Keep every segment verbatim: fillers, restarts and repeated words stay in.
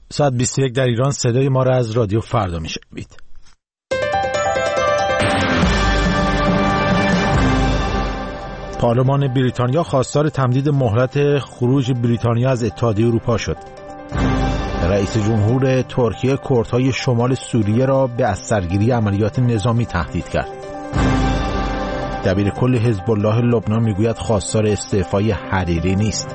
ساعت بیست و یک در ایران. صدای ما را از رادیو فردا میشنوید. پارلمان بریتانیا خواستار تمدید مهلت خروج بریتانیا از اتحادیه اروپا شد. رئیس جمهور ترکیه کردهای شمال سوریه را به از سرگیری عملیات نظامی تهدید کرد. دبیر کل حزب الله لبنان میگوید خواستار استعفای حریری نیست.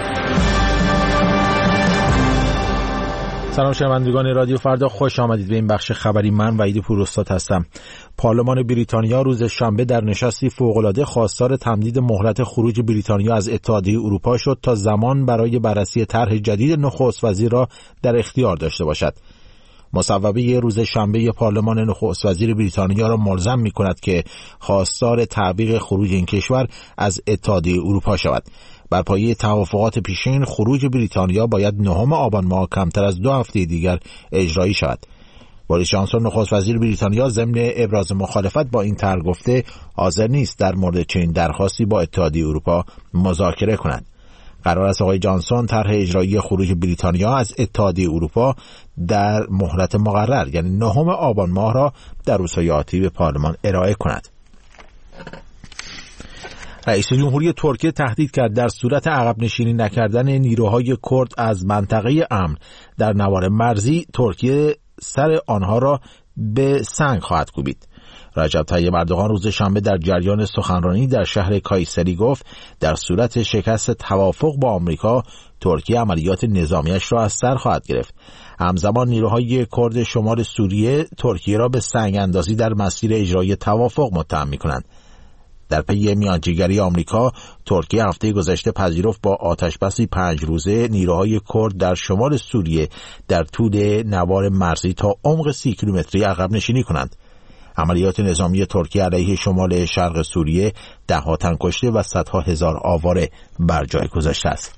سلام شنوندگان رادیو فردا، خوش آمدید به این بخش خبری. من وحید پوراستاد هستم. پارلمان بریتانیا روز شنبه در نشستی فوق‌العاده خواستار تمدید مهلت خروج بریتانیا از اتحادیه اروپا شد تا زمان برای بررسی طرح جدید نخست وزیر را در اختیار داشته باشد. مصوبه روز شنبه پارلمان نخست وزیر بریتانیا را ملزم می‌کند که خواستار تعویق خروج این کشور از اتحادیه اروپا شود. بر پایه توافقات پیشین خروج بریتانیا باید نهم آبان ماه کمتر از دو هفته دیگر اجرایی شود. بوریس جانسون نخست وزیر بریتانیا ضمن ابراز مخالفت با این طرح گفته حاضر نیست در مورد چنین درخواستی با اتحادیه اروپا مذاکره کند. قرار است آقای جانسون طرح اجرایی خروج بریتانیا از اتحادیه اروپا در مهلت مقرر یعنی نهم آبان ماه را در روزهای آتی به پارلمان ارائه کند. رئیس جمهوری ترکیه تهدید کرد در صورت عقب نشینی نکردن نیروهای کرد از منطقه امن در نوار مرزی، ترکیه سر آنها را به سنگ خواهد کوبید. رجب طیب اردوغان روز شنبه در جریان سخنرانی در شهر کایسری گفت در صورت شکست توافق با آمریکا، ترکیه عملیات نظامیش را از سر خواهد گرفت. همزمان نیروهای کرد شمال سوریه ترکیه را به سنگ اندازی در مسیر اجرای توافق متهم می‌کنند. در پی میانجیگری آمریکا، ترکیه هفته گذشته پذیرفت با آتشبسی پنج روزه نیروهای کرد در شمال سوریه در طول نوار مرزی تا عمق سی کیلومتری عقب نشینی کنند. عملیات نظامی ترکیه علیه شمال شرق سوریه ده‌ها تن کشته و صدها هزار آواره بر جای گذاشته است.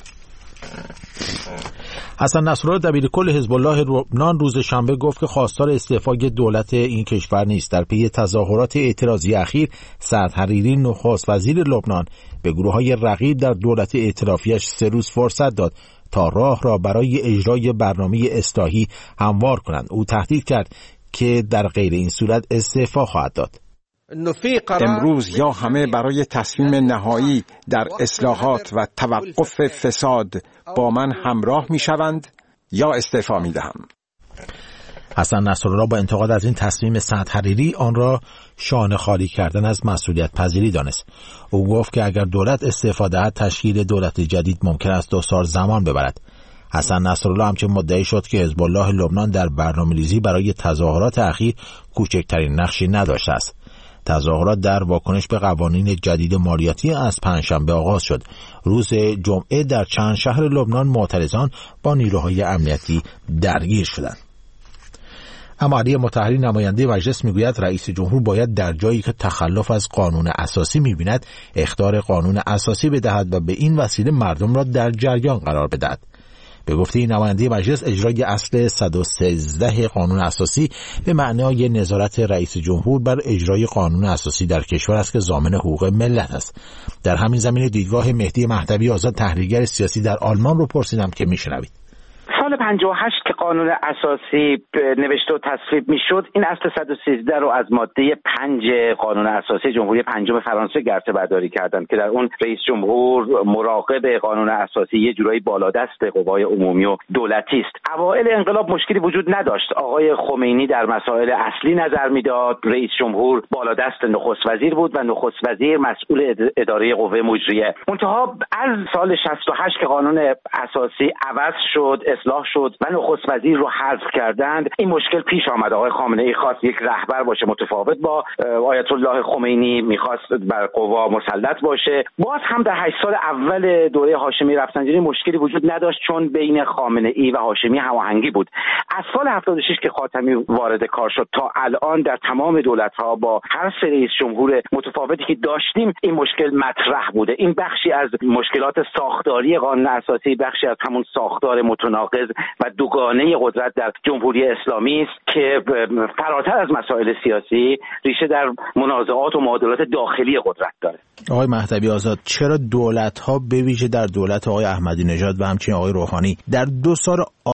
حسن نصرالله دبیر کل حزب الله لبنان روز شنبه گفت که خواستار استعفای دولت این کشور نیست. در پی تظاهرات اعتراضی اخیر، سعد حریری نخست وزیر لبنان به گروه‌های رقیب در دولت ائتلافیش سه روز فرصت داد تا راه را برای اجرای برنامه اصلاحی هموار کنند. او تهدید کرد که در غیر این صورت استعفا خواهد داد. امروز یا همه برای تصمیم نهایی در اصلاحات و توقف فساد با من همراه می شوند یا استعفا می دهم. حسن نصرالله با انتقاد از این تصمیم سعد حریری آن را شانه خالی کردن از مسئولیت پذیری دانست. او گفت که اگر دولت استعفا دهد تشکیل دولت جدید ممکن است دو سال زمان ببرد. حسن نصرالله همچنین مدعی شد که حزب الله لبنان در برنامه‌ریزی برای تظاهرات اخیر کوچکترین نقشی نداشته است. تظاهرات در واکنش به قوانین جدید مالیاتی از پنجشنبه آغاز شد. روز جمعه در چند شهر لبنان معترضان با نیروهای امنیتی درگیر شدند. اما علی مطهری نماینده مجلس میگوید رئیس جمهور باید در جایی که تخلف از قانون اساسی می‌بیند اخطار قانون اساسی بدهد و به این وسیله مردم را در جریان قرار بدهد. به گفته نماینده مجلس، اجرای اصل صد و سیزده قانون اساسی به معنای نظارت رئیس جمهور بر اجرای قانون اساسی در کشور است که ضامن حقوق ملت است. در همین زمینه دیدگاه مهدی مهدوی آزاد تحلیلگر سیاسی در آلمان رو پرسیدم که میشنوید. سال پنجاه و هشت که قانون اساسی نوشته و تصویب میشد، این اصل صد و سیزده رو از ماده پنج قانون اساسی جمهوری پنجم فرانسه گرته برداری کردند که در اون رئیس جمهور مراقب قانون اساسی یه جورایی بالادست قوای عمومی و دولتی است. اوایل انقلاب مشکلی وجود نداشت. آقای خمینی در مسائل اصلی نظر میداد، رئیس جمهور بالادست نخست وزیر بود و نخست وزیر مسئول اداره قوه مجریه. منتها از سال شصت و هشت که قانون اساسی عوض شد، اصلاح شد و نخست وزیر رو حذف کردند، این مشکل پیش آمد. آقای خامنه ای خواست یک رهبر باشه متفاوت با آیت الله خمینی، میخواست بر قوا مسلط باشه. باز هم در هشت سال اول دوره هاشمی رفسنجانی مشکلی وجود نداشت چون بین خامنه ای و هاشمی هماهنگی بود. از سال هفتاد و شش که خاتمی وارد کار شد تا الان در تمام دولت‌ها با هر سه رئیس جمهور متفاوتی که داشتیم این مشکل مطرح بوده. این بخشی از مشکلات ساختاری قانون اساسی، بخشی از همون ساختار متناقض و دوگانه قدرت در جمهوری اسلامی است که فراتر از مسائل سیاسی ریشه در منازعات و معادلات داخلی قدرت داره. آقای مهدوی آزاد، چرا دولت‌ها به ویژه در دولت آقای احمدی نژاد و همچنین آقای روحانی در دو سال